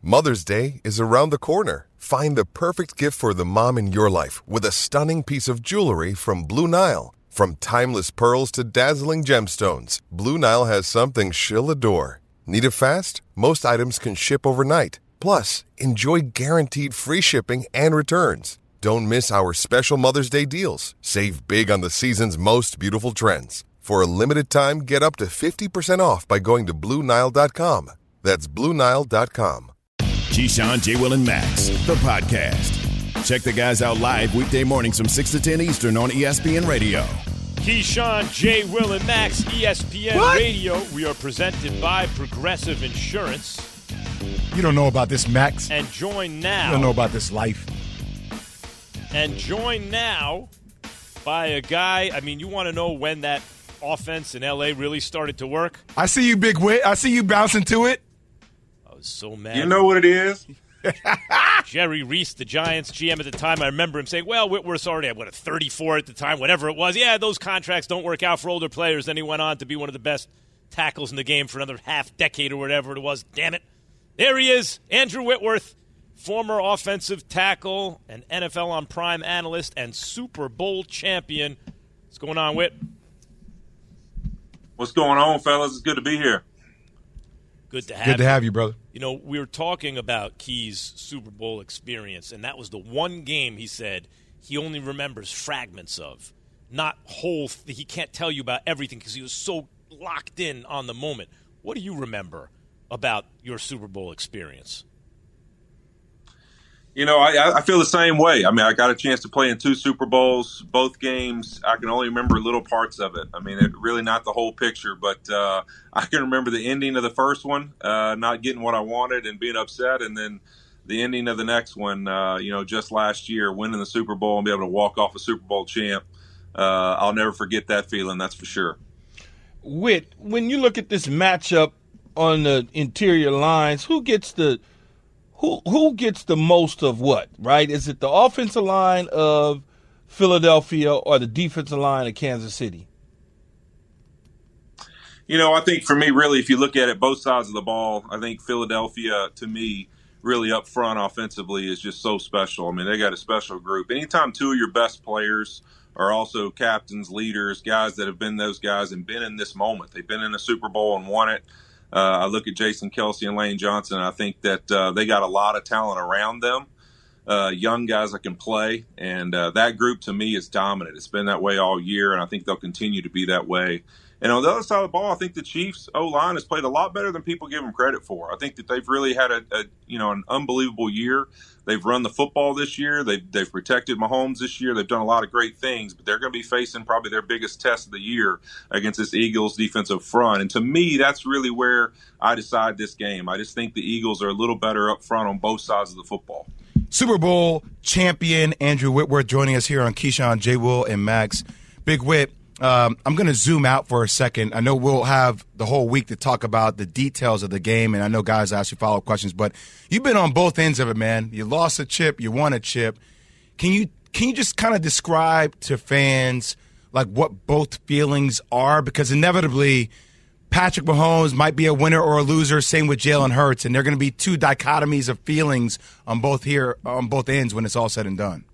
Mother's Day is around the corner. Find the perfect gift for the mom in your life with a stunning piece of jewelry from Blue Nile. From timeless pearls to dazzling gemstones, Blue Nile has something she'll adore. Need it fast? Most items can ship overnight. Plus, enjoy guaranteed free shipping and returns. Don't miss our special Mother's Day deals. Save big on the season's most beautiful trends. For a limited time, get up to 50% off by going to BlueNile.com. That's BlueNile.com. Keyshawn, J. Will, and Max, the podcast. Check the guys out live weekday mornings from 6 to 10 Eastern on ESPN Radio. Keyshawn, J. Will, and Max, ESPN Radio. We are presented by Progressive Insurance. You don't know about this, Max. And join now. You don't know about this life. And join now by a guy, you want to know when that offense in L.A. really started to work? I see you, Big Wit. I see you bouncing to it. I was so mad. You know what it is? Jerry Reese, the Giants GM at the time, I remember him saying, well, Whitworth's already at 34 at the time, whatever it was. Yeah, those contracts don't work out for older players. Then he went on to be one of the best tackles in the game for another half decade or whatever it was. Damn it. There he is, Andrew Whitworth, former offensive tackle and NFL on Prime analyst and Super Bowl champion. What's going on, Whit? What's going on, fellas? It's good to be here. Good to have Good to have you, brother. We were talking about Key's Super Bowl experience, and that was the one game he said he only remembers fragments of, not whole. He can't tell you about everything because he was so locked in on the moment. What do you remember about your Super Bowl experience? I feel the same way. I got a chance to play in 2 Super Bowls, both games. I can only remember little parts of it. Really not the whole picture, but I can remember the ending of the first one, not getting what I wanted and being upset, and then the ending of the next one, just last year, winning the Super Bowl and be able to walk off a Super Bowl champ. I'll never forget that feeling, that's for sure. Whit, when you look at this matchup on the interior lines, who gets the most of what, right? Is it the offensive line of Philadelphia or the defensive line of Kansas City? I think for me, really, if you look at it, both sides of the ball, I think Philadelphia, to me, really up front offensively is just so special. They got a special group. Anytime 2 of your best players are also captains, leaders, guys that have been those guys and been in this moment. They've been in a Super Bowl and won it. I look at Jason Kelce and Lane Johnson, and I think that they got a lot of talent around them, young guys that can play, and that group to me is dominant. It's been that way all year, and I think they'll continue to be that way. And on the other side of the ball, I think the Chiefs' O-line has played a lot better than people give them credit for. I think that they've really had an unbelievable year. They've run the football this year. They've protected Mahomes this year. They've done a lot of great things, but they're going to be facing probably their biggest test of the year against this Eagles defensive front. And to me, that's really where I decide this game. I just think the Eagles are a little better up front on both sides of the football. Super Bowl champion Andrew Whitworth joining us here on Keyshawn, J. Will, and Max. Big Whit, I'm going to zoom out for a second. I know we'll have the whole week to talk about the details of the game, and I know guys ask you follow-up questions, but you've been on both ends of it, man. You lost a chip, you won a chip. Can you just kind of describe to fans like what both feelings are? Because inevitably Patrick Mahomes might be a winner or a loser, same with Jalen Hurts, and there are going to be 2 dichotomies of feelings on both ends when it's all said and done.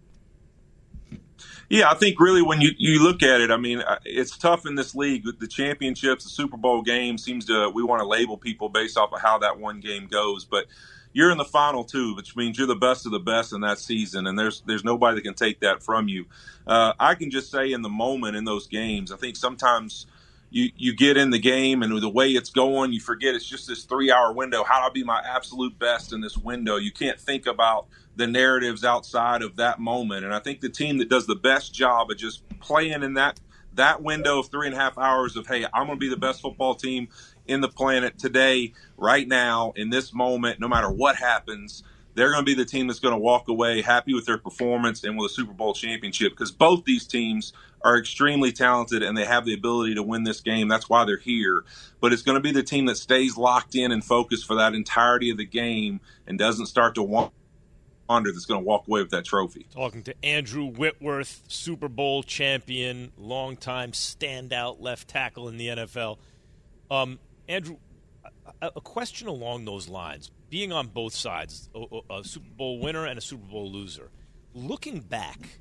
Yeah, I think really when you look at it, it's tough in this league. The championships, the Super Bowl game we want to label people based off of how that one game goes. But you're in the final 2, which means you're the best of the best in that season, and there's nobody that can take that from you. I can just say in the moment in those games, I think sometimes you get in the game and the way it's going, you forget it's just this 3-hour window. How do I be my absolute best in this window? You can't think about the narratives outside of that moment. And I think the team that does the best job of just playing in that window of 3.5 hours of, hey, I'm going to be the best football team in the planet today, right now, in this moment, no matter what happens, they're going to be the team that's going to walk away happy with their performance and with a Super Bowl championship, because both these teams are extremely talented and they have the ability to win this game. That's why they're here. But it's going to be the team that stays locked in and focused for that entirety of the game and doesn't start to wander that's going to walk away with that trophy. Talking to Andrew Whitworth, Super Bowl champion, longtime standout left tackle in the NFL. Andrew, A question along those lines, being on both sides, a Super Bowl winner and a Super Bowl loser, looking back,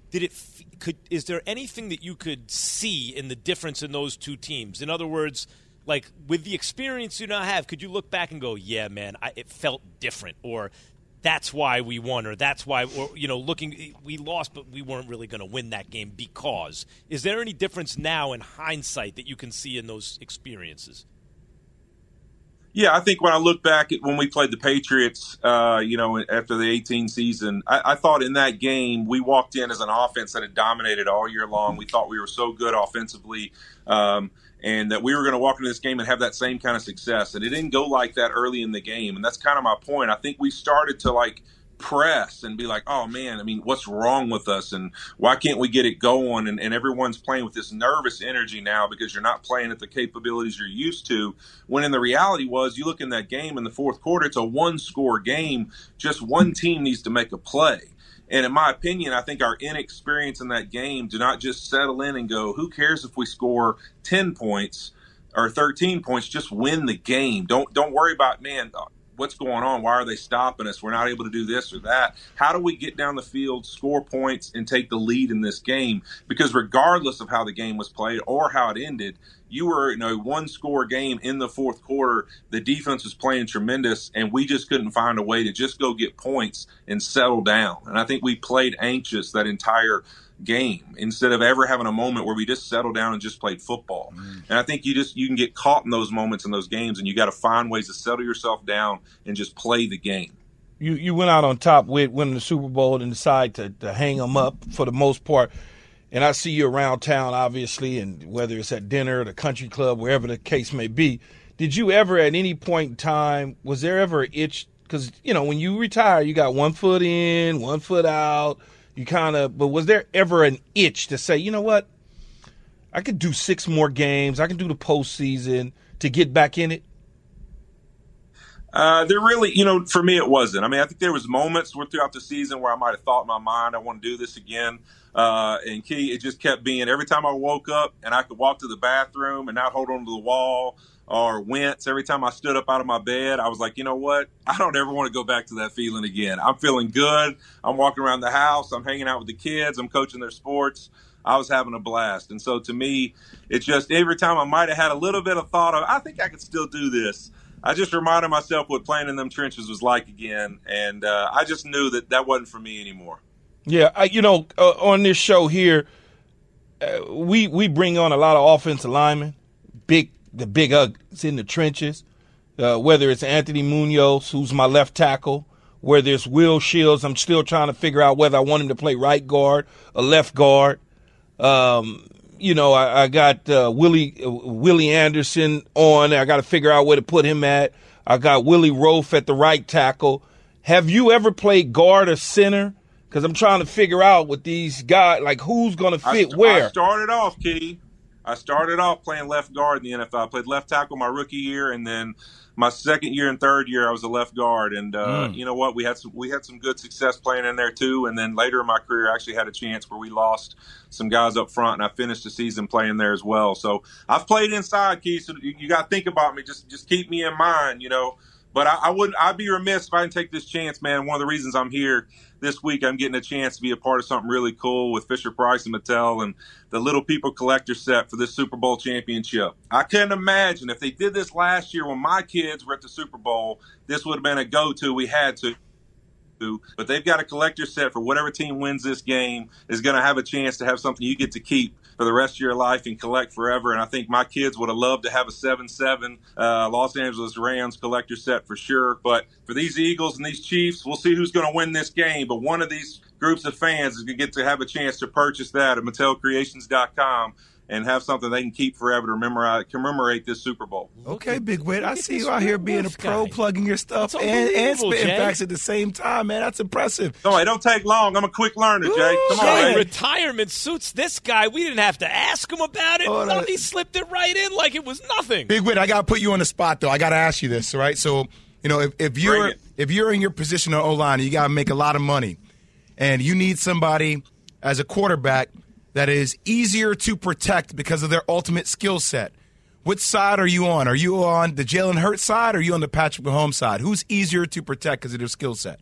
is there anything that you could see in the difference in those two teams? In other words, like with the experience you now have, could you look back and go, yeah, man, it felt different, or that's why we won, or that's why, or, we lost, but we weren't really going to win that game because. Is there any difference now in hindsight that you can see in those experiences? Yeah, I think when I look back at when we played the Patriots, after the 2018 season, I thought in that game we walked in as an offense that had dominated all year long. We thought we were so good offensively, and that we were going to walk into this game and have that same kind of success. And it didn't go like that early in the game, and that's kind of my point. I think we started to press and be like, oh man, I mean, what's wrong with us, and why can't we get it going? And everyone's playing with this nervous energy now because you're not playing at the capabilities you're used to, when in the reality was, you look in that game in the fourth quarter, it's a one-score game. Just one team needs to make a play. And in my opinion, I think our inexperience in that game do not just settle in and go, who cares if we score 10 points or 13 points, just win the game. Don't worry about, man, what's going on? Why are they stopping us? We're not able to do this or that. How do we get down the field, score points, and take the lead in this game? Because regardless of how the game was played or how it ended, you were in a one-score game in the fourth quarter. The defense was playing tremendous, and we just couldn't find a way to just go get points and settle down. And I think we played anxious that entire game instead of ever having a moment where we just settled down and just played football. And I think you can get caught in those moments in those games, and you got to find ways to settle yourself down and just play the game. You went out on top with winning the Super Bowl and decided to hang them up for the most part. And I see you around town, obviously, and whether it's at dinner, the country club, wherever the case may be. Did you ever at any point in time, was there ever an itch? Because, when you retire, you got 1 foot in, 1 foot out. But was there ever an itch to say, you know what, I could do 6 more games, I can do the postseason to get back in it? There really, for me, it wasn't. I mean, I think there was moments throughout the season where I might have thought in my mind, I want to do this again. And Key, it just kept being every time I woke up and I could walk to the bathroom and not hold on to the wall or wince. Every time I stood up out of my bed, I was like, you know what? I don't ever want to go back to that feeling again. I'm feeling good. I'm walking around the house. I'm hanging out with the kids. I'm coaching their sports. I was having a blast. And so to me, it's just every time I might have had a little bit of thought of, I think I could still do this, I just reminded myself what playing in them trenches was like again. And I just knew that wasn't for me anymore. Yeah, on this show here, we bring on a lot of offensive linemen, the big Ugs in the trenches, whether it's Anthony Munoz, who's my left tackle, whether it's Will Shields. I'm still trying to figure out whether I want him to play right guard or left guard. I got Willie Anderson on. I got to figure out where to put him at. I got Willie Roaf at the right tackle. Have you ever played guard or center? Because I'm trying to figure out with these guys, who's going to fit where. I started off, Kitty. I started off playing left guard in the NFL. I played left tackle my rookie year, and then my second year and third year I was a left guard. And you know what? We had some good success playing in there too. And then later in my career, I actually had a chance where we lost some guys up front, and I finished the season playing there as well. So I've played inside, Keith. So you got to think about me. Just keep me in mind, But I'd be remiss if I didn't take this chance, man. One of the reasons I'm here this week, I'm getting a chance to be a part of something really cool with Fisher-Price and Mattel and the Little People collector set for this Super Bowl championship. I couldn't imagine if they did this last year when my kids were at the Super Bowl, this would have been a go-to. We had to. But they've got a collector set for whatever team wins this game is going to have a chance to have something you get to keep for the rest of your life and collect forever. And I think my kids would have loved to have a 7-7 Los Angeles Rams collector set for sure. But for these Eagles and these Chiefs, we'll see who's going to win this game. But one of these groups of fans is going to get to have a chance to purchase that at MattelCreations.com and have something they can keep forever to commemorate this Super Bowl. Okay, Big Wit. I see you out here being a pro, plugging your stuff and spitting facts at the same time, man. That's impressive. No, it don't take long. I'm a quick learner, Jay. Come on, man. Retirement suits this guy. We didn't have to ask him about it. He slipped it right in like it was nothing. Big Wit, I got to put you on the spot, though. I got to ask you this, right? So, if you're in your position on O-line, you got to make a lot of money, and you need somebody as a quarterback that is easier to protect because of their ultimate skill set. Which side are you on? Are you on the Jalen Hurts side or are you on the Patrick Mahomes side? Who's easier to protect because of their skill set?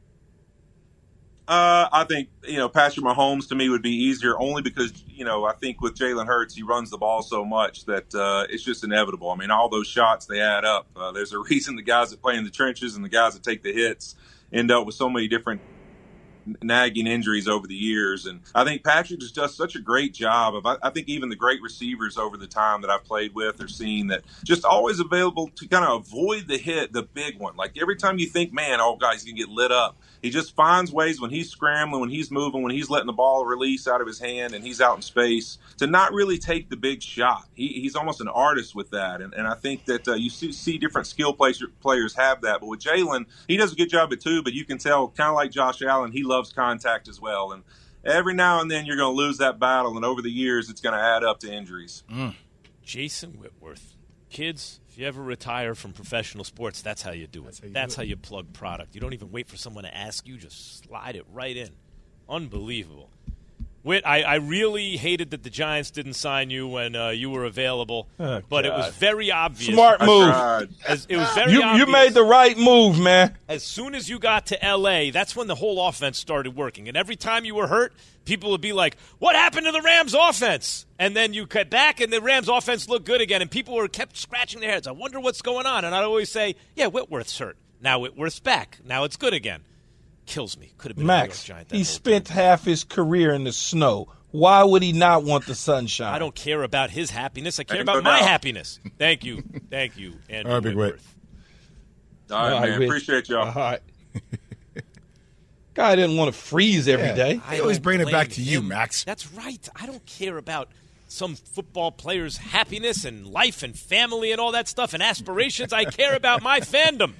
I think, Patrick Mahomes to me would be easier only because, I think with Jalen Hurts, he runs the ball so much that it's just inevitable. I mean, all those shots, they add up. There's a reason the guys that play in the trenches and the guys that take the hits end up with so many different nagging injuries over the years. And I think Patrick just does such a great job of, I think even the great receivers over the time that I've played with are seeing that just always available to kind of avoid the hit, the big one. Like every time you think, man, oh, guys, he's going to get lit up. He just finds ways when he's scrambling, when he's moving, when he's letting the ball release out of his hand and he's out in space to not really take the big shot. He's almost an artist with that. And I think that you see different skill players have that. But with Jalen, he does a good job at too, but you can tell kind of like Josh Allen, he loves contact as well. And every now and then you're going to lose that battle. And over the years, it's going to add up to injuries. Jason Whitworth. Kids, if you ever retire from professional sports, that's how you do it. That's how you plug product. You don't even wait for someone to ask you. Just slide it right in. Unbelievable. Whit, I really hated that the Giants didn't sign you when you were available, but it was very obvious. Smart move. It was very obvious. You made the right move, man. As soon as you got to L.A., that's when the whole offense started working. And every time you were hurt, people would be like, what happened to the Rams offense? And then you cut back, and the Rams offense looked good again, and people kept scratching their heads. I wonder what's going on. And I'd always say, yeah, Whitworth's hurt. Now Whitworth's back. Now it's good again. Kills me. Could have been Max, a Giant. he spent half his career in the snow. Why would he not want the sunshine? I don't care about his happiness. I care about my happiness. Thank you. Thank you, Andrew All right, Big Whitworth. All right, man. Appreciate y'all. All right. Guy didn't want to freeze every day. I always bring it back to you, Max. That's right. I don't care about some football player's happiness and life and family and all that stuff and aspirations. I care about my fandom.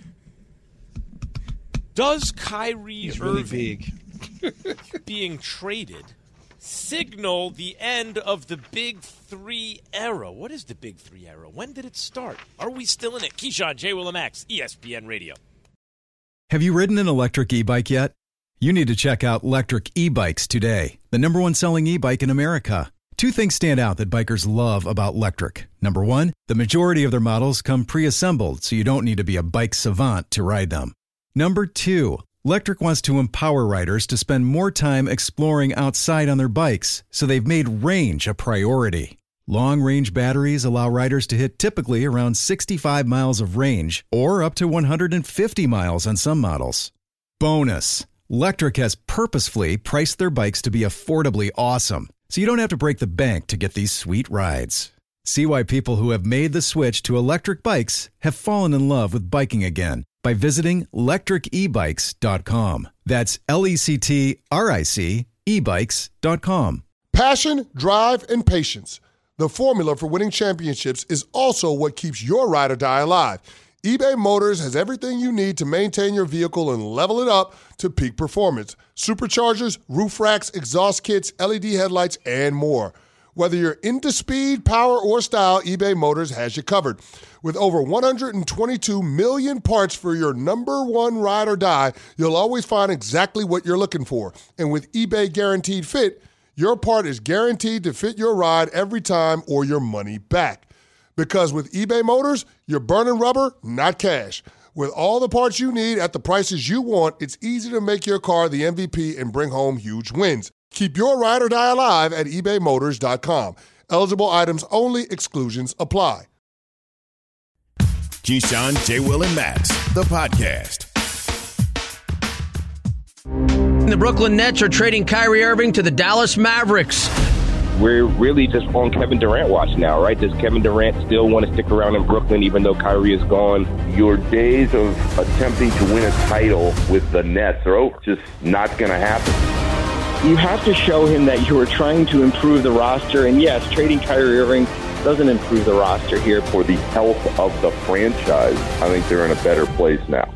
Does Kyrie Irving being traded signal the end of the Big Three era? What is the Big Three era? When did it start? Are we still in it? Keyshawn, J. Will and Max, ESPN Radio. Have you ridden an electric e-bike yet? You need to check out Lectric E-Bikes today, the #1 selling e-bike in America. Two things stand out that bikers love about Lectric. Number one, the majority of their models come pre-assembled, so you don't need to be a bike savant to ride them. Number two, Lectric wants to empower riders to spend more time exploring outside on their bikes, so they've made range a priority. Long-range batteries allow riders to hit typically around 65 miles of range, or up to 150 miles on some models. Bonus, Lectric has purposefully priced their bikes to be affordably awesome, so you don't have to break the bank to get these sweet rides. See why people who have made the switch to electric bikes have fallen in love with biking again by visiting lectricebikes.com. That's LECTRIC ebikes.com. Passion, drive, and patience. The formula for winning championships is also what keeps your ride or die alive. eBay Motors has everything you need to maintain your vehicle and level it up to peak performance. Superchargers, roof racks, exhaust kits, LED headlights, and more. Whether you're into speed, power, or style, eBay Motors has you covered. With over 122 million parts for your number one ride or die, you'll always find exactly what you're looking for. And with eBay Guaranteed Fit, your part is guaranteed to fit your ride every time or your money back. Because with eBay Motors, you're burning rubber, not cash. With all the parts you need at the prices you want, it's easy to make your car the MVP and bring home huge wins. Keep your ride or die alive at ebaymotors.com. Eligible items only. Exclusions apply. Keyshawn, J. Will, and Max, the podcast. The Brooklyn Nets are trading Kyrie Irving to the Dallas Mavericks. We're really just on Kevin Durant watch now, right? Does Kevin Durant still want to stick around in Brooklyn even though Kyrie is gone? Your days of attempting to win a title with the Nets are over. Just not going to happen. You have to show him that you are trying to improve the roster. And yes, trading Kyrie Irving doesn't improve the roster here. For the health of the franchise, I think they're in a better place now.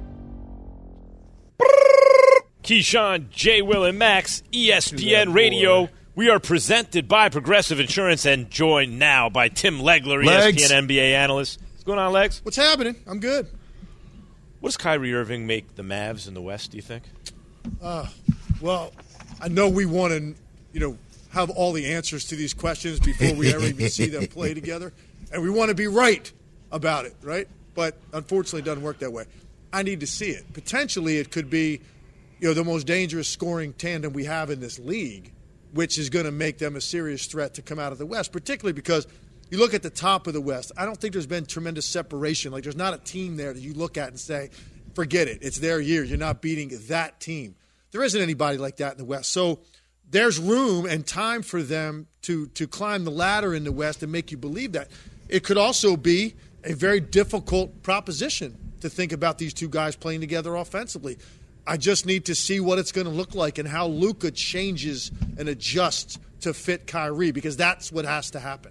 Keyshawn, J. Will, and Max, ESPN Radio. We are presented by Progressive Insurance and joined now by Tim Legler, ESPN NBA analyst. What's going on, Legs? What's happening? I'm good. What does Kyrie Irving make the Mavs in the West, do you think? Well, I know we want to, have all the answers to these questions before we ever even see them play together. and we want to be right about it, right? But unfortunately, it doesn't work that way. I need to see it. Potentially, it could be, the most dangerous scoring tandem we have in this league, which is going to make them a serious threat to come out of the West, particularly because you look at the top of the West. I don't think there's been tremendous separation. Like, there's not a team there that you look at and say, forget it. It's their year. You're not beating that team. There isn't anybody like that in the West. So there's room and time for them to climb the ladder in the West and make you believe that. It could also be a very difficult proposition to think about these two guys playing together offensively. I just need to see what it's going to look like and how Luka changes and adjusts to fit Kyrie, because that's what has to happen.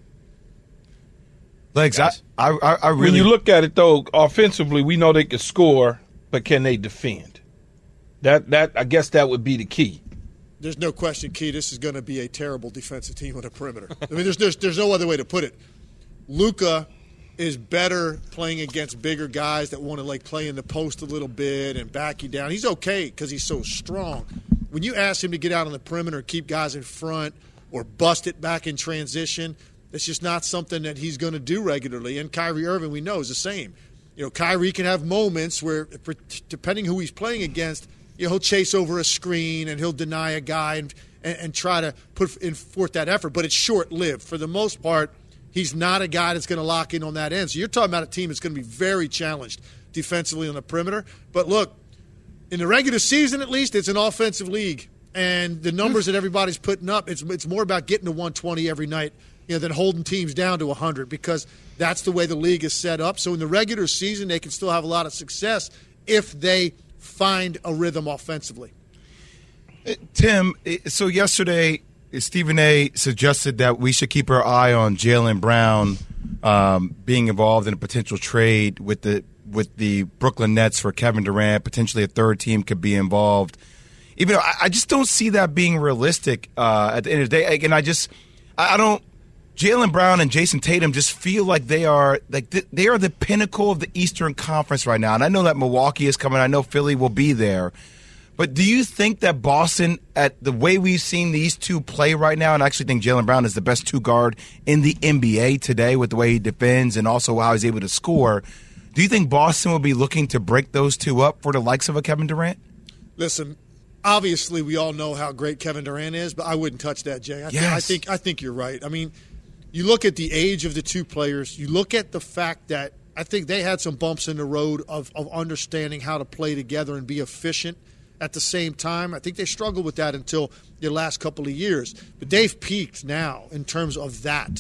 Legs, I really. When you look at it, though, offensively, we know they can score, but can they defend? That I guess that would be the key. There's no question, Key, this is going to be a terrible defensive team on the perimeter. I mean, there's no other way to put it. Luka is better playing against bigger guys that want to play in the post a little bit and back you down. He's okay because he's so strong. When you ask him to get out on the perimeter, keep guys in front, or bust it back in transition, it's just not something that he's going to do regularly. And Kyrie Irving, we know, is the same. Kyrie can have moments where, depending who he's playing against, he'll chase over a screen and he'll deny a guy and try to put forth that effort. But it's short-lived. For the most part, he's not a guy that's going to lock in on that end. So you're talking about a team that's going to be very challenged defensively on the perimeter. But look, in the regular season at least, it's an offensive league. And the numbers that everybody's putting up, it's more about getting to 120 every night than holding teams down to 100, because that's the way the league is set up. So in the regular season, they can still have a lot of success if they find a rhythm offensively. Tim, so yesterday Stephen A. suggested that we should keep our eye on Jaylen Brown being involved in a potential trade with the Brooklyn Nets for Kevin Durant. Potentially a third team could be involved. Even though I just don't see that being realistic at the end of the day. Again, I don't. Jaylen Brown and Jason Tatum just feel like they are the pinnacle of the Eastern Conference right now. And I know that Milwaukee is coming. I know Philly will be there. But do you think that Boston, at the way we've seen these two play right now, and I actually think Jaylen Brown is the best two guard in the NBA today with the way he defends and also how he's able to score, do you think Boston will be looking to break those two up for the likes of a Kevin Durant? Listen, obviously we all know how great Kevin Durant is, but I wouldn't touch that, Jay. I think you're right. I mean, you look at the age of the two players. You look at the fact that I think they had some bumps in the road of understanding how to play together and be efficient at the same time. I think they struggled with that until the last couple of years. But they've peaked now in terms of that.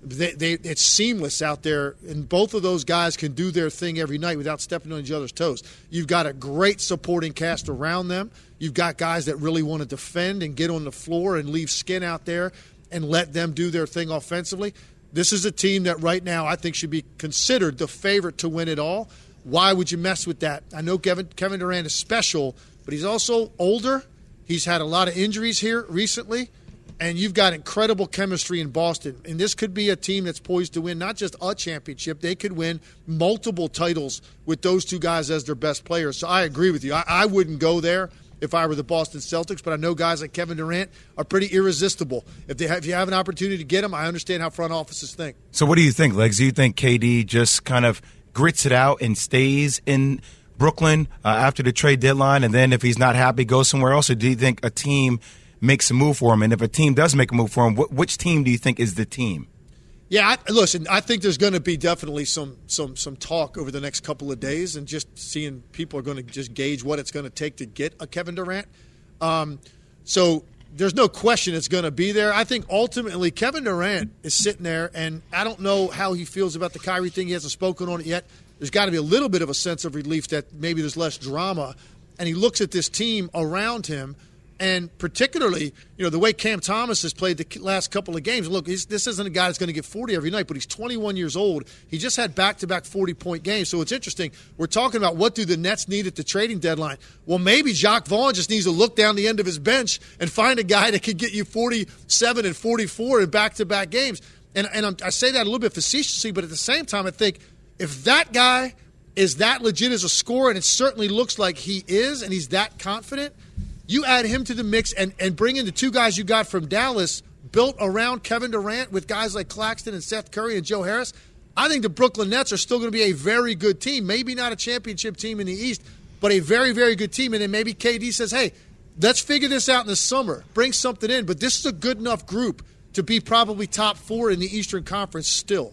It's seamless out there, and both of those guys can do their thing every night without stepping on each other's toes. You've got a great supporting cast around them. You've got guys that really want to defend and get on the floor and leave skin out there and let them do their thing offensively. This is a team that right now I think should be considered the favorite to win it all. Why would you mess with that? I know Kevin Durant is special, but he's also older. He's had a lot of injuries here recently, and you've got incredible chemistry in Boston. And this could be a team that's poised to win not just a championship. They could win multiple titles with those two guys as their best players. So I agree with you. I wouldn't go there if I were the Boston Celtics, but I know guys like Kevin Durant are pretty irresistible. If you have an opportunity to get them, I understand how front offices think. So what do you think, Legs? Do you think KD just kind of grits it out and stays in Brooklyn after the trade deadline, and then if he's not happy, goes somewhere else? Or do you think a team makes a move for him? And if a team does make a move for him, which team do you think is the team? Yeah, listen, I think there's going to be definitely some talk over the next couple of days, and just seeing people are going to just gauge what it's going to take to get a Kevin Durant. So there's no question it's going to be there. I think ultimately Kevin Durant is sitting there, and I don't know how he feels about the Kyrie thing. He hasn't spoken on it yet. There's got to be a little bit of a sense of relief that maybe there's less drama. And he looks at this team around him, and particularly, the way Cam Thomas has played the last couple of games. Look, this isn't a guy that's going to get 40 every night, but he's 21 years old. He just had back-to-back 40-point games. So it's interesting. We're talking about what do the Nets need at the trading deadline. Well, maybe Jacques Vaughn just needs to look down the end of his bench and find a guy that could get you 47 and 44 in back-to-back games. And I say that a little bit facetiously, but at the same time, I think if that guy is that legit as a scorer, and it certainly looks like he is, and he's that confident, you add him to the mix and bring in the two guys you got from Dallas built around Kevin Durant with guys like Claxton and Seth Curry and Joe Harris. I think the Brooklyn Nets are still going to be a very good team. Maybe not a championship team in the East, but a very, very good team. And then maybe KD says, hey, let's figure this out in the summer. Bring something in. But this is a good enough group to be probably top 4 in the Eastern Conference still.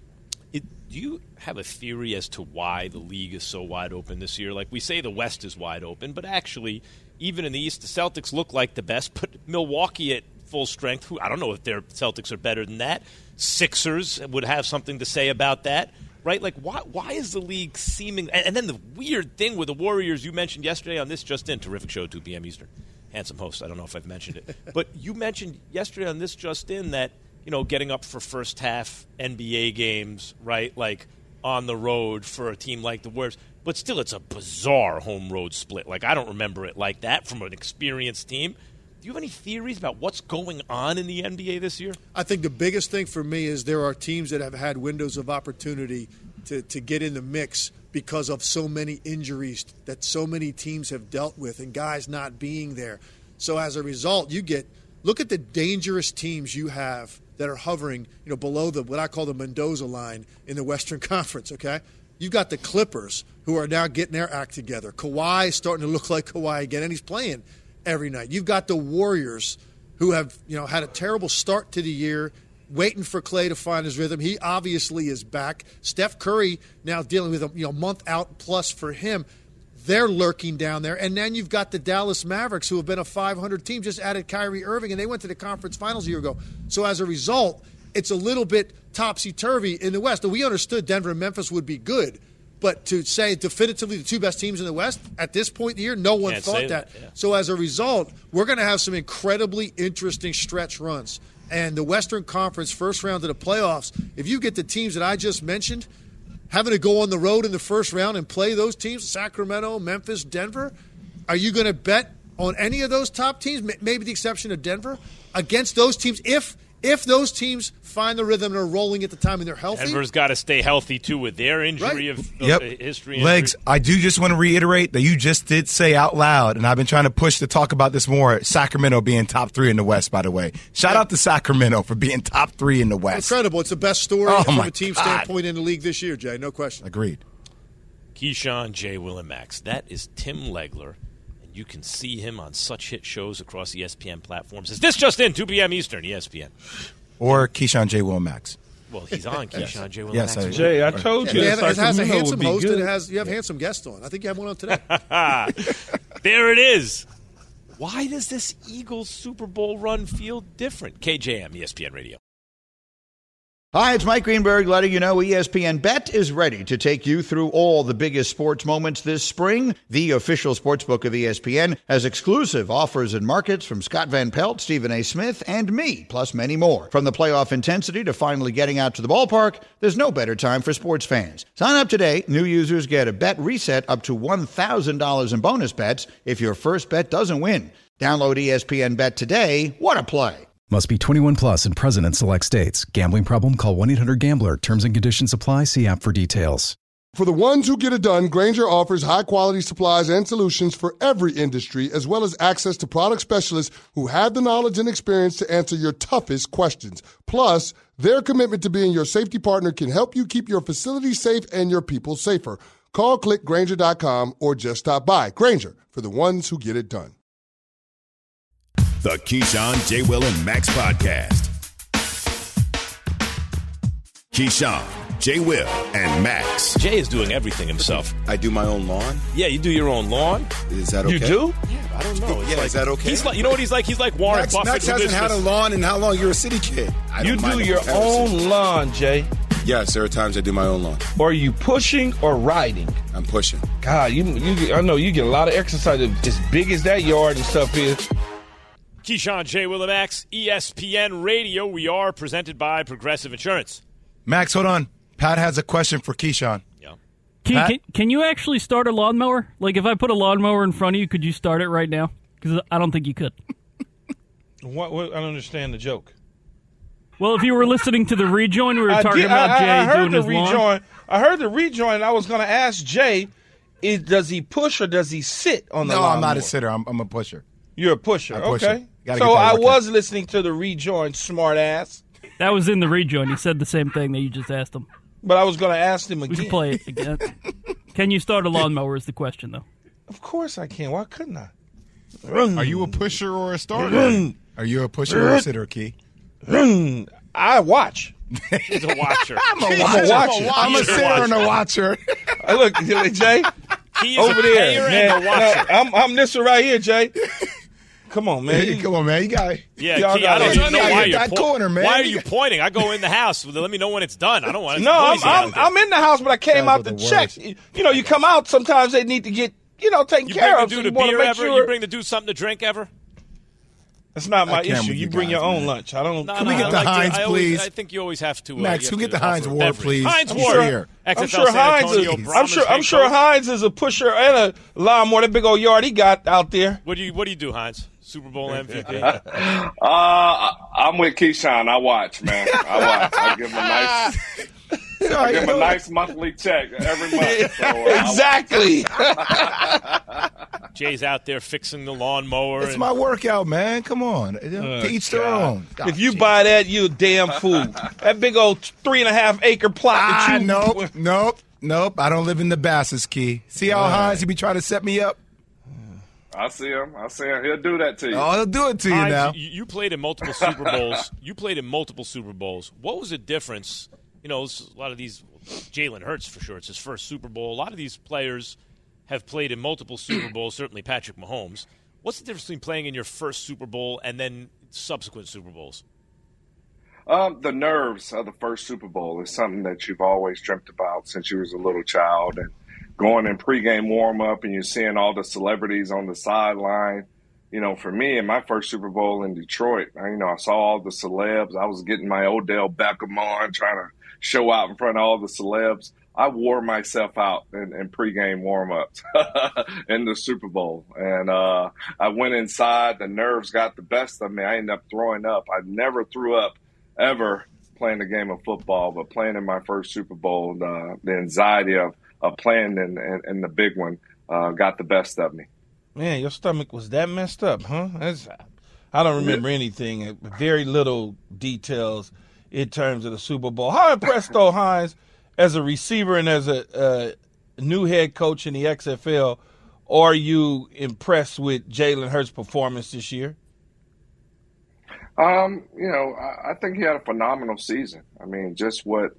Do you have a theory as to why the league is so wide open this year? Like, we say the West is wide open, but actually, even in the East, the Celtics look like the best. Put Milwaukee at full strength. I don't know if their Celtics are better than that. Sixers would have something to say about that, right? Like, why is the league seeming – and then the weird thing with the Warriors you mentioned yesterday on This Just In, terrific show, 2 p.m. Eastern. Handsome host. I don't know if I've mentioned it. But you mentioned yesterday on This Just In that, getting up for first half NBA games, right, like on the road for a team like the Warriors. But still, it's a bizarre home-road split. Like, I don't remember it like that from an experienced team. Do you have any theories about what's going on in the NBA this year? I think the biggest thing for me is there are teams that have had windows of opportunity to get in the mix because of so many injuries that so many teams have dealt with and guys not being there. So as a result, look at the dangerous teams you have that are hovering, below what I call the Mendoza line in the Western Conference, okay? You've got the Clippers who are now getting their act together. Kawhi is starting to look like Kawhi again, and he's playing every night. You've got the Warriors who have, had a terrible start to the year, waiting for Klay to find his rhythm. He obviously is back. Steph Curry now dealing with a month out plus for him. They're lurking down there. And then you've got the Dallas Mavericks, who have been a 500 team, just added Kyrie Irving, and they went to the conference finals a year ago. So as a result, it's a little bit topsy-turvy in the West. We understood Denver and Memphis would be good, but to say definitively the 2 best teams in the West at this point in the year, no one thought that. Yeah. So as a result, we're going to have some incredibly interesting stretch runs. And the Western Conference first round of the playoffs, if you get the teams that I just mentioned, having to go on the road in the first round and play those teams, Sacramento, Memphis, Denver, are you going to bet on any of those top teams, maybe the exception of Denver, against those teams if those teams find the rhythm and are rolling at the time and they're healthy? Denver's got to stay healthy, too, with their injury of history. Legs, I do just want to reiterate that you just did say out loud, and I've been trying to push to talk about this more, Sacramento being top 3 in the West, by the way. Shout out to Sacramento for being top 3 in the West. Incredible. It's the best story from a team standpoint in the league this year, Jay. No question. Agreed. Keyshawn, J. Will, and Max. That is Tim Legler. You can see him on such hit shows across ESPN platforms. Is This Just In, 2 p.m. Eastern, ESPN. Or Keyshawn, J. Will, Max. Well, he's on Keyshawn, J. Will, Max. Jay, I told you. It has a handsome host good. and you have handsome guests on. I think you have one on today. There it is. Why does this Eagles Super Bowl run feel different? KJM, ESPN Radio. Hi, it's Mike Greenberg letting you know ESPN Bet is ready to take you through all the biggest sports moments this spring. The official sportsbook of ESPN has exclusive offers and markets from Scott Van Pelt, Stephen A. Smith, and me, plus many more. From the playoff intensity to finally getting out to the ballpark, there's no better time for sports fans. Sign up today. New users get a bet reset up to $1,000 in bonus bets if your first bet doesn't win. Download ESPN Bet today. What a play. Must be 21 plus and present in select states. Gambling problem? Call 1-800-GAMBLER. Terms and conditions apply. See app for details. For the ones who get it done, Grainger offers high-quality supplies and solutions for every industry, as well as access to product specialists who have the knowledge and experience to answer your toughest questions. Plus, their commitment to being your safety partner can help you keep your facility safe and your people safer. Call, click Grainger.com, or just stop by. Grainger, for the ones who get it done. The Keyshawn, J. Will, and Max podcast. Keyshawn, J. Will, and Max. Jay is doing everything himself. I do my own lawn? Yeah, you do your own lawn. Is that okay? You do? Yeah, I don't know. Yeah, is that okay? He's like, you know what he's like? He's like Warren Buffett. Max hasn't had a lawn in how long? You're a city kid. You do your own lawn, Jay. Yes, there are times I do my own lawn. Are you pushing or riding? I'm pushing. God, I know you get a lot of exercise as big as that yard and stuff is. Keyshawn, J. Will, and Max, ESPN Radio. We are presented by Progressive Insurance. Max, hold on. Pat has a question for Keyshawn. Yeah. Can you actually start a lawnmower? Like, if I put a lawnmower in front of you, could you start it right now? Because I don't think you could. What? I don't understand the joke. Well, if you were listening to the rejoin, we were talking about Jay doing his lawn. I heard the rejoin, and I was going to ask Jay, does he push or does he sit on the lawnmower? No, I'm not a sitter. I'm a pusher. You're a pusher. Okay. So I was listening to the rejoin, smart ass. That was in the rejoin. He said the same thing that you just asked him. But I was going to ask him again. We can play it again. Can you start a lawnmower is the question, though. Of course I can. Why couldn't I? Are you a pusher or a starter? Are you a pusher or a sitter, Key? I watch. He's a watcher. I'm a watcher. I'm a sitter and a watcher. Look, Jay, He is over a there, payer man. and a watcher. I'm this one right here, Jay. Come on, man. Come on, man. You got it. Yeah, Y'all Key, I don't even know why you're that corner, man. Why are you pointing? I go in the house. Let me know when it's done. I don't want to. No, I'm in the house, but I came out to check. You know, you come out. Sometimes they need to get taken care of. You bring the dude something to drink ever? That's not my issue. You bring your own lunch. I don't. Can we get the Heinz, please? I think you always have to. Max, can we get the Heinz Ward, please? Heinz I'm Ward. sure I'm sure Heinz is a pusher and a lawnmower. That big old yard he got out there. What do you do, Heinz? Super Bowl MVP. I'm with Keyshawn. I watch, man. I give him a nice monthly check every month. So, exactly. Jay's out there fixing the lawnmower. It's my workout, man. Come on. To each their own. If you buy that, you a damn fool. That big old 3.5 acre plot that you... Nope. I don't live in the Basses, Key. See how Heinz, he be trying to set me up? I see him. He'll do that to you. Oh, he'll do it to you now. You played in multiple Super Bowls. What was the difference? You know, a lot of these, Jalen Hurts for sure, it's his first Super Bowl. A lot of these players have played in multiple Super Bowls, certainly Patrick Mahomes. What's the difference between playing in your first Super Bowl and then subsequent Super Bowls? The nerves of the first Super Bowl is something that you've always dreamt about since you was a little child. And going in pregame warm-up and you're seeing all the celebrities on the sideline. You know, for me, in my first Super Bowl in Detroit, I saw all the celebs. I was getting my Odell Beckham on, trying to show out in front of all the celebs. I wore myself out in pregame warm-ups in the Super Bowl. And I went inside. The nerves got the best of me. I ended up throwing up. I never threw up ever playing a game of football, but playing in my first Super Bowl, the anxiety of playing in the big one got the best of me. Man, your stomach was that messed up, huh? I don't remember anything. Very little details in terms of the Super Bowl. How impressed, though, Heinz, as a receiver and as a new head coach in the XFL, are you impressed with Jalen Hurts' performance this year? I think he had a phenomenal season. I mean, just what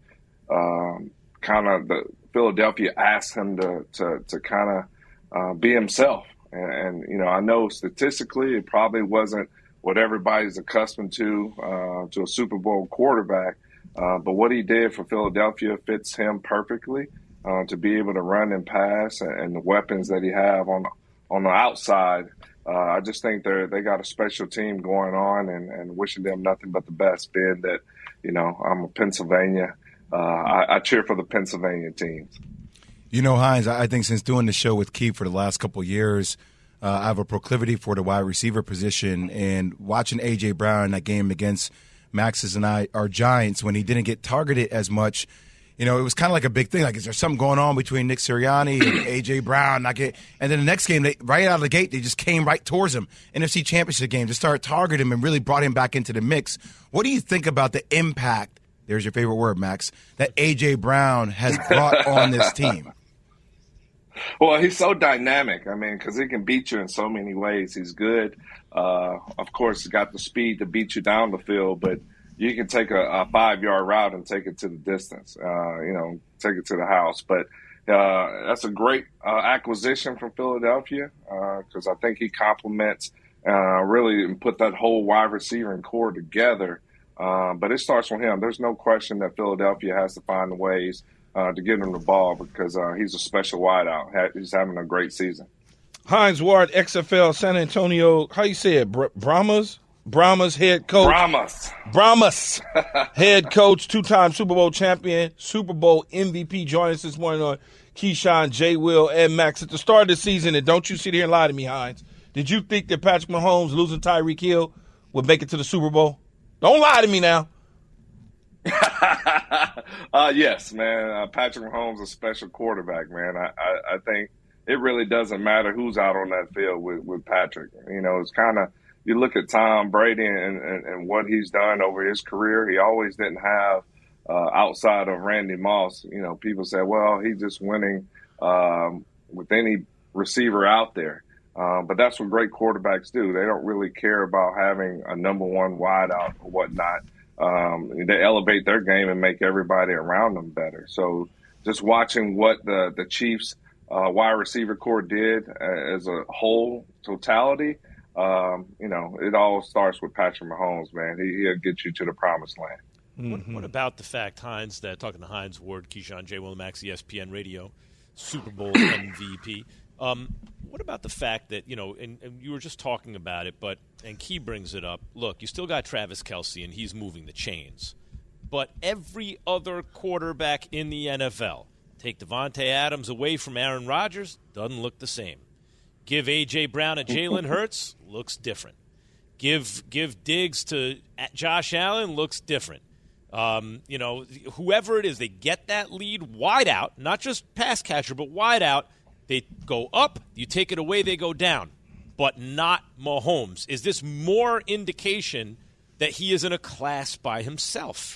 kind of the Philadelphia asked him to kind of be himself. And I know statistically it probably wasn't what everybody's accustomed to a Super Bowl quarterback. But what he did for Philadelphia fits him perfectly to be able to run and pass and the weapons that he have on the outside. I just think they got a special team going on and wishing them nothing but the best, being that, I'm a Pennsylvania. I cheer for the Pennsylvania teams. Heinz, I think since doing the show with Keith for the last couple of years, I have a proclivity for the wide receiver position. And watching A.J. Brown in that game against Max's and our Giants when he didn't get targeted as much, it was kind of like a big thing. Like, is there something going on between Nick Sirianni and A.J. Brown? And then the next game, right out of the gate, they just came right towards him. NFC Championship game, just started targeting him and really brought him back into the mix. What do you think about the impact, there's your favorite word, Max, that A.J. Brown has brought on this team? Well, he's so dynamic. I mean, because he can beat you in so many ways. He's good. Of course, he's got the speed to beat you down the field, but you can take a 5-yard route and take it to the distance, take it to the house. But that's a great acquisition from Philadelphia because I think he complements really and put that whole wide receiver and core together. But it starts with him. There's no question that Philadelphia has to find ways to get him the ball because he's a special wideout. He's having a great season. Heinz Ward, XFL, San Antonio, how you say it, Brahmas head coach. Brahmas head coach, 2-time Super Bowl champion, Super Bowl MVP. Join us this morning on Keyshawn, J. Will, and Max. At the start of the season, and don't you sit here and lie to me, Heinz, did you think that Patrick Mahomes losing Tyreek Hill would make it to the Super Bowl? Don't lie to me now. Yes, man. Patrick Mahomes is a special quarterback, man. I think it really doesn't matter who's out on that field with Patrick. It's kind of, you look at Tom Brady and what he's done over his career. He always didn't have outside of Randy Moss. You know, people say, well, he's just winning with any receiver out there. But that's what great quarterbacks do. They don't really care about having a number one wideout or whatnot. They elevate their game and make everybody around them better. So just watching what the Chiefs wide receiver core did as a whole totality, you know, it all starts with Patrick Mahomes, man. He'll get you to the promised land. Mm-hmm. What about the fact, Hines, that talking to Hines Ward, Keyshawn, J. Will, Max, ESPN Radio, Super Bowl MVP, what about the fact that, you know, and you were just talking about it, and Key brings it up, look, you still got Travis Kelce, and he's moving the chains. But every other quarterback in the NFL, take Devontae Adams away from Aaron Rodgers, doesn't look the same. Give A.J. Brown and Jalen Hurts, looks different. Give Diggs to Josh Allen, looks different. You know, whoever it is, they get that lead wide out, not just pass catcher, but wide out. They go up, you take it away, they go down, but not Mahomes. Is this more indication that he is in a class by himself?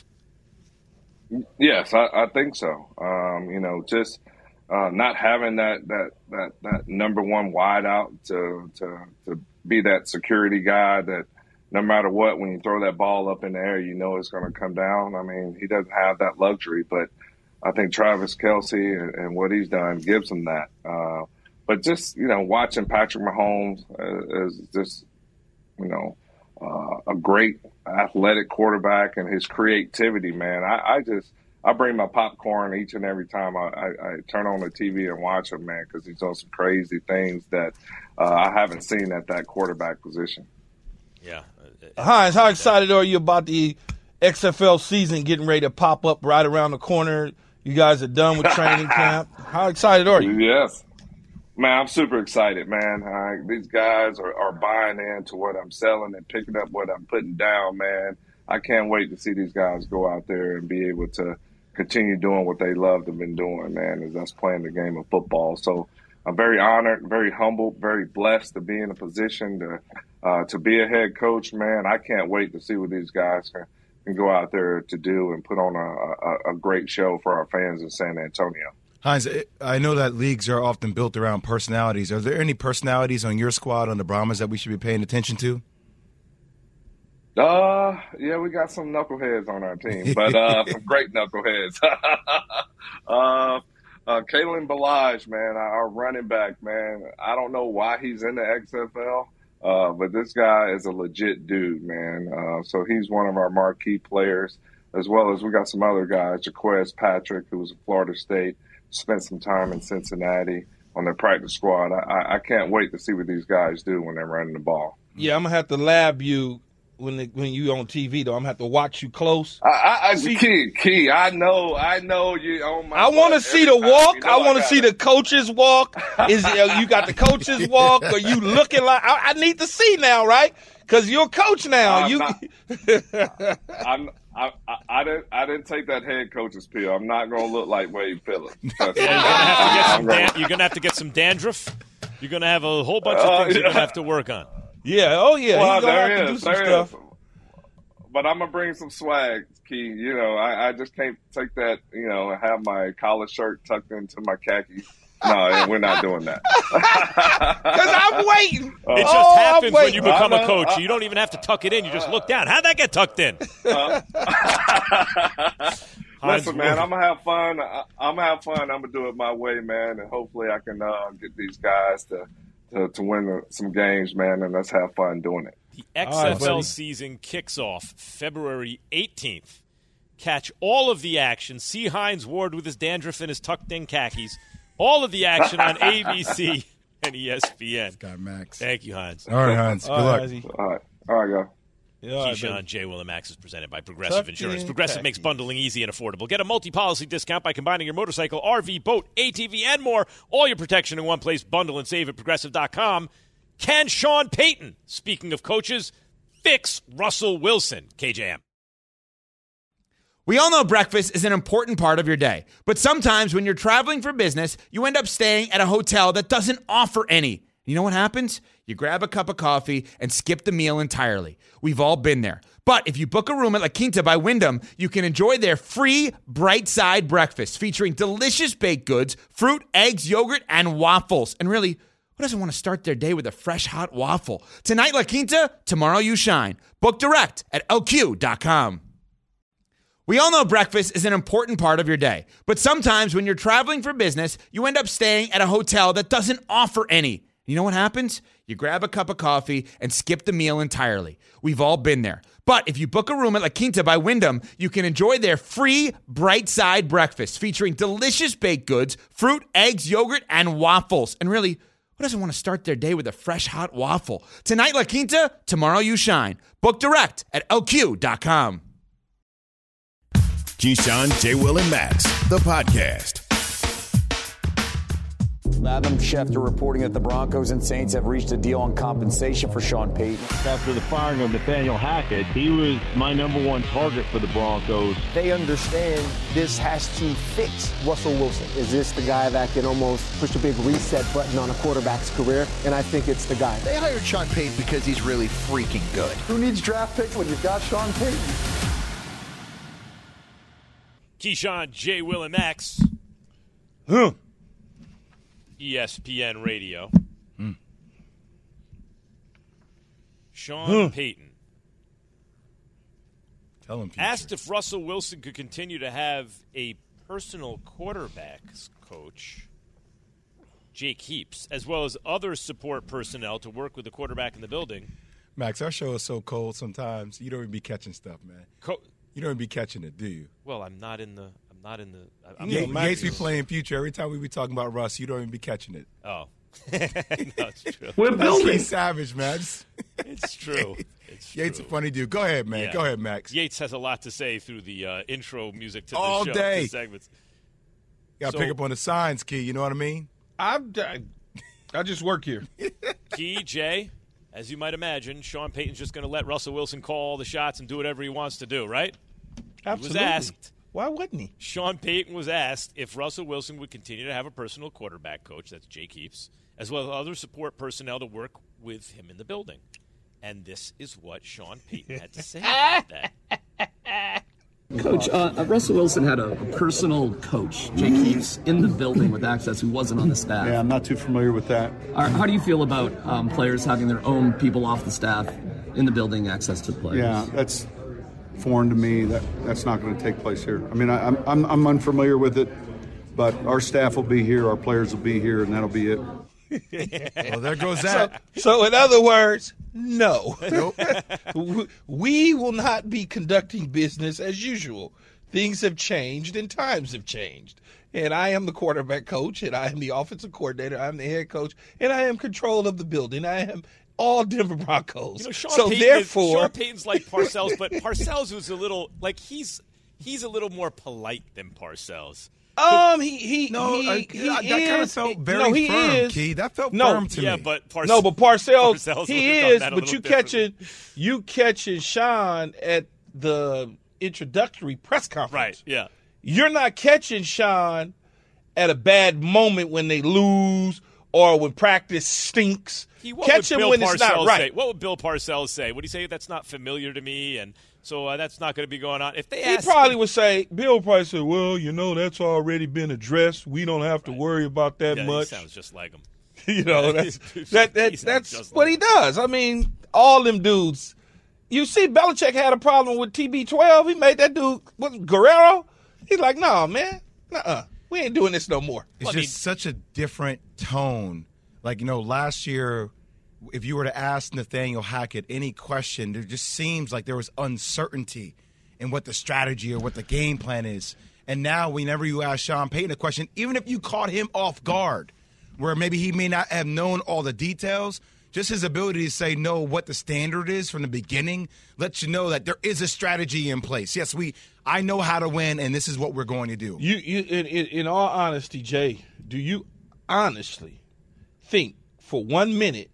Yes, I think so. You know, just not having that number one wideout to be that security guy that no matter what, when you throw that ball up in the air, you know it's going to come down. I mean, he doesn't have that luxury, but I think Travis Kelce and what he's done gives him that. But just, you know, watching Patrick Mahomes is just, you know, a great athletic quarterback and his creativity, man. I bring my popcorn each and every time I turn on the TV and watch him, man, because he's doing some crazy things that I haven't seen at that quarterback position. Yeah. Hines, how excited are you about the XFL season getting ready to pop up right around the corner? You guys are done with training camp. How excited are you? Yes. Man, I'm super excited, man. These guys are buying into what I'm selling and picking up what I'm putting down, man. I can't wait to see these guys go out there and be able to continue doing what they love to been doing, man, is us playing the game of football. So I'm very honored, very humbled, very blessed to be in a position to be a head coach, man. I can't wait to see what these guys can go out there to do and put on a great show for our fans in San Antonio. Hines, I know that leagues are often built around personalities. Are there any personalities on your squad on the Brahmas that we should be paying attention to? Yeah, we got some knuckleheads on our team, but some great knuckleheads. Kalen Ballage, man, our running back, man. I don't know why he's in the XFL, but this guy is a legit dude, man. So he's one of our marquee players, as well as we got some other guys. Jaquez Patrick, who was at Florida State, spent some time in Cincinnati on their practice squad. I can't wait to see what these guys do when they're running the ball. Yeah, I'm going to have to lab you when you on TV, though. I'm going to have to watch you close. Key, I know you on my I want to see the walk. I want to see the coaches walk. You got the coaches walk, or you looking like – I need to see now, right? Because you're a coach now. I didn't take that head coach's pill. I'm not going to look like Wade Phillips. You're going to have to get some dandruff. You're going to have a whole bunch of things you're going to have to work on. Yeah, oh yeah. Well, he's going to have to do some stuff. But I'm going to bring some swag, Key. You know, I just can't take that, you know, and have my collar shirt tucked into my khakis. No, we're not doing that. Because I'm waiting. It just happens when you become a coach. You don't even have to tuck it in. You just look down. How'd that get tucked in? Listen, man, I'm going to have fun. I'm going to do it my way, man, and hopefully I can get these guys to win some games, man, and let's have fun doing it. The XFL season kicks off February 18th. Catch all of the action. See Hines Ward with his dandruff and his tucked-in khakis. All of the action on ABC and ESPN. Scott Max. Thank you, Hines. All right, Hines. Good luck. All right, go. Keyshawn, J. Will, and Max is presented by Progressive Insurance. Progressive makes bundling easy and affordable. Get a multi-policy discount by combining your motorcycle, RV, boat, ATV, and more. All your protection in one place. Bundle and save at Progressive.com. Can Sean Payton, speaking of coaches, fix Russell Wilson? KJM. We all know breakfast is an important part of your day, but sometimes when you're traveling for business, you end up staying at a hotel that doesn't offer any. You know what happens? You grab a cup of coffee and skip the meal entirely. We've all been there. But if you book a room at La Quinta by Wyndham, you can enjoy their free Bright Side breakfast featuring delicious baked goods, fruit, eggs, yogurt, and waffles. And really, who doesn't want to start their day with a fresh, hot waffle? Tonight, La Quinta, tomorrow you shine. Book direct at lq.com. We all know breakfast is an important part of your day, but sometimes when you're traveling for business, you end up staying at a hotel that doesn't offer any. You know what happens? You grab a cup of coffee and skip the meal entirely. We've all been there. But if you book a room at La Quinta by Wyndham, you can enjoy their free Bright Side breakfast featuring delicious baked goods, fruit, eggs, yogurt, and waffles. And really, who doesn't want to start their day with a fresh, hot waffle? Tonight, La Quinta, tomorrow you shine. Book direct at lq.com. Keyshawn, J. Will, and Max, the podcast. Adam Schefter reporting that the Broncos and Saints have reached a deal on compensation for Sean Payton. After the firing of Nathaniel Hackett, he was my number one target for the Broncos. They understand this has to fix Russell Wilson. Is this the guy that can almost push a big reset button on a quarterback's career? And I think it's the guy. They hired Sean Payton because he's really freaking good. Who needs draft picks when you've got Sean Payton? Keyshawn, J. Will, and Max. ESPN Radio. Sean Payton Tell him, asked if Russell Wilson could continue to have a personal quarterbacks coach, Jake Heaps, as well as other support personnel to work with the quarterback in the building. Max, our show is so cold sometimes. You don't even be catching stuff, man. You don't even be catching it, do you? Well, I'm not in the. Yates be playing future. Every time we be talking about Russ, you don't even be catching it. Oh. No, it's true. We're building. Savage, man. It's true. Yates a funny dude. Go ahead, man. Yeah. Go ahead, Max. Yates has a lot to say through the intro music to all the show. day. The segments. Got to pick up on the signs, Key. You know what I mean? I just work here. Key, Jay, as you might imagine, Sean Payton's just going to let Russell Wilson call all the shots and do whatever he wants to do, right? Absolutely. He was asked. Why wouldn't he? Sean Payton was asked if Russell Wilson would continue to have a personal quarterback coach, that's Jake Heaps, as well as other support personnel to work with him in the building. And this is what Sean Payton had to say about that. Coach, Russell Wilson had a personal coach, Jake Heaps, in the building with access who wasn't on the staff. Yeah, I'm not too familiar with that. How do you feel about players having their own people off the staff in the building, access to players? Yeah, that's foreign to me. That's not going to take place here. I mean, I'm unfamiliar with it, but our staff will be here, our players will be here, and that'll be it. Well, there goes that. So in other words, no. Nope. We will not be conducting business as usual. Things have changed and times have changed. And I am the quarterback coach, and I am the offensive coordinator, I'm the head coach, and I am control of the building. I am all Denver Broncos. You know, Sean Payton's like Parcells, but Parcells was a little like he's a little more polite than Parcells. That kind of felt very firm, Key. That felt firm to me. Yeah, but Parcells he is. But you catching Sean at the introductory press conference, right? Yeah, you're not catching Sean at a bad moment when they lose or when practice stinks. Catch him when it's not right. What would Bill Parcells say? Would he say that's not familiar to me, and so that's not going to be going on? If they he probably would say, Bill probably said, well, that's already been addressed. We don't have to worry about that much. He sounds just like him. That's what he does. I mean, all them dudes. You see, Belichick had a problem with TB12. He made that dude, Guerrero? He's like, no, man. We ain't doing this no more. It's just such a different tone. Like, last year, if you were to ask Nathaniel Hackett any question, there just seems like there was uncertainty in what the strategy or what the game plan is. And now whenever you ask Sean Payton a question, even if you caught him off guard, where maybe he may not have known all the details, just his ability to know what the standard is from the beginning lets you know that there is a strategy in place. Yes, I know how to win, and this is what we're going to do. In all honesty, Jay, do you honestly think for 1 minute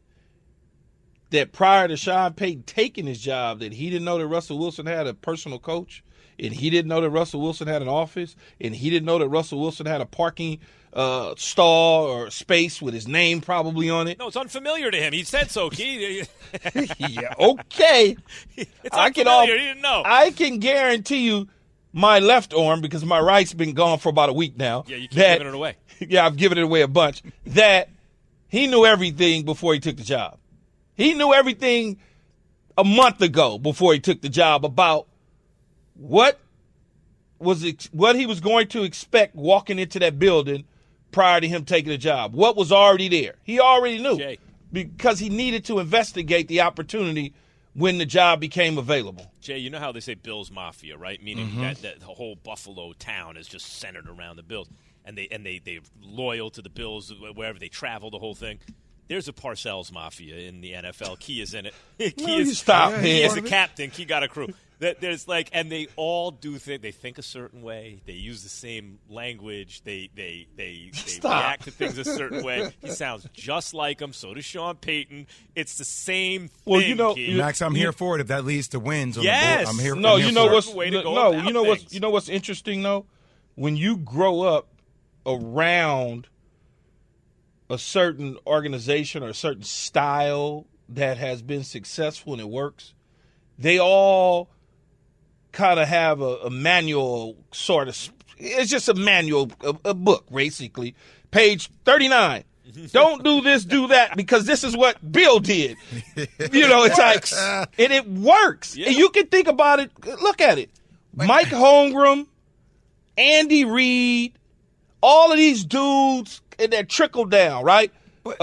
that prior to Sean Payton taking his job that he didn't know that Russell Wilson had a personal coach? and he didn't know that Russell Wilson had an office, and he didn't know that Russell Wilson had a parking stall or space with his name probably on it. No, it's unfamiliar to him. He said so, Key. Yeah, okay. It's unfamiliar. He didn't know. I can guarantee you my left arm, because my right's been gone for about a week now. Yeah, you keep giving it away. Yeah, I've given it away a bunch. That he knew everything before he took the job. He knew everything a month ago before he took the job about what he was going to expect walking into that building prior to him taking the job. What was already there. He already knew. Jay. Because he needed to investigate the opportunity when the job became available. Jay, you know how they say Bills Mafia, right? Meaning that the whole Buffalo town is just centered around the Bills. And they're loyal to the Bills wherever they travel, the whole thing. There's a Parcells Mafia in the NFL. Key is in it. Key is a captain. Key got a crew. There's and they all do things. They think a certain way. They use the same language. They react to things a certain way. He sounds just like him. So does Sean Payton. It's the same thing. Well, you know, Key. Max, I'm here for it. If that leads to wins, yes. I'm here. No, I'm here you know for what's it. you know what's interesting though? When you grow up around a certain organization or a certain style that has been successful and it works, they all kind of have a manual sort of. It's just a manual, a book, basically. Page 39. Don't do this, do that, because this is what Bill did. You know, it's like, and it works. Yeah. And you can think about it. Look at it. Mike Holmgren, Andy Reid, all of these dudes that trickle down, right?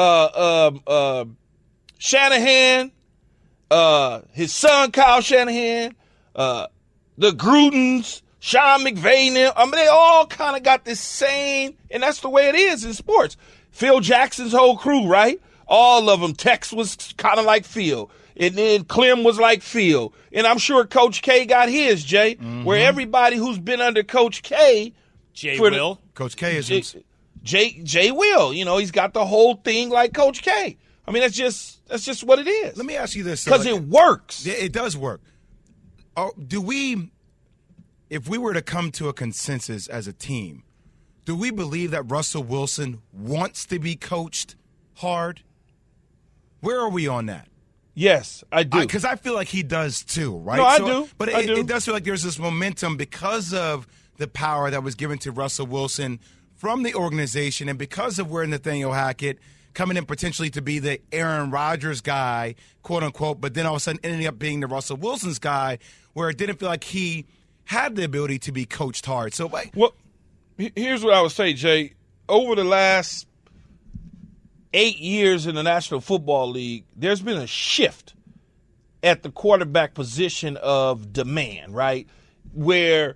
Shanahan, his son Kyle Shanahan, the Grudens, Sean McVay, they all kind of got this same, and that's the way it is in sports. Phil Jackson's whole crew, right? All of them. Tex was kind of like Phil. And then Clem was like Phil. And I'm sure Coach K got his, Jay, where everybody who's been under Coach K. Coach K is Jay Will. You know, he's got the whole thing like Coach K. I mean, that's just what it is. Let me ask you this. Because it works. It does work. If we were to come to a consensus as a team, do we believe that Russell Wilson wants to be coached hard? Where are we on that? Yes, I do. Because I feel like he does too, right? No, I do. But it does feel like there's this momentum because of the power that was given to Russell Wilson from the organization and because of where Nathaniel Hackett coming in potentially to be the Aaron Rodgers guy, quote unquote, but then all of a sudden ending up being the Russell Wilson's guy where it didn't feel like he had the ability to be coached hard. So, well, here's what I would say, Jay. Over the last 8 years in the National Football League, there's been a shift at the quarterback position of demand, right? Where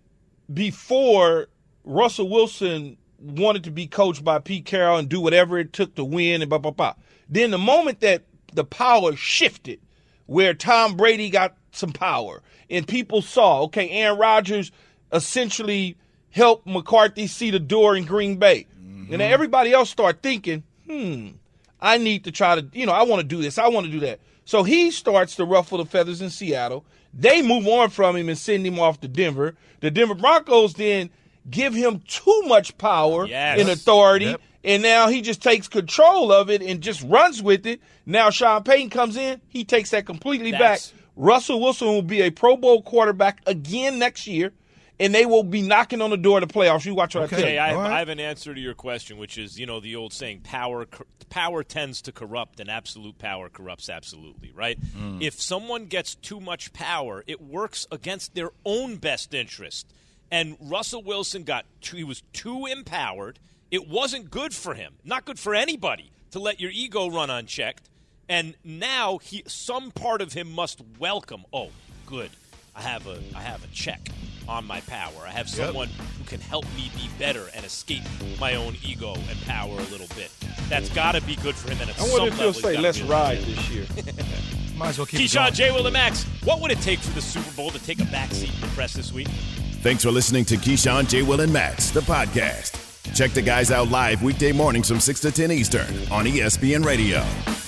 before Russell Wilson wanted to be coached by Pete Carroll and do whatever it took to win and blah, blah, blah. Then the moment that the power shifted, where Tom Brady got some power and people saw, okay, Aaron Rodgers essentially helped McCarthy see the door in Green Bay. And then everybody else started thinking, I need to try to, I want to do this. I want to do that. So he starts to ruffle the feathers in Seattle. They move on from him and send him off to Denver. The Denver Broncos then give him too much power and authority, and now he just takes control of it and just runs with it. Now Sean Payton comes in. He takes that completely back. Russell Wilson will be a Pro Bowl quarterback again next year, and they will be knocking on the door of the playoffs. You watch what I tell you. I have an answer to your question, which is, the old saying, power tends to corrupt, and absolute power corrupts absolutely, right? If someone gets too much power, it works against their own best interest. And Russell Wilson he was too empowered. It wasn't good for him, not good for anybody, to let your ego run unchecked. And now some part of him must welcome, oh, good, I have a check on my power. I have someone who can help me be better and escape my own ego and power a little bit. That's got to be good for him. And I wonder if he'll say, let's ride this year. Might as well keep Keyshawn, J. Will, and Max, what would it take for the Super Bowl to take a backseat in the press this week? Thanks for listening to Keyshawn, J. Will, and Max, the podcast. Check the guys out live weekday mornings from 6 to 10 Eastern on ESPN Radio.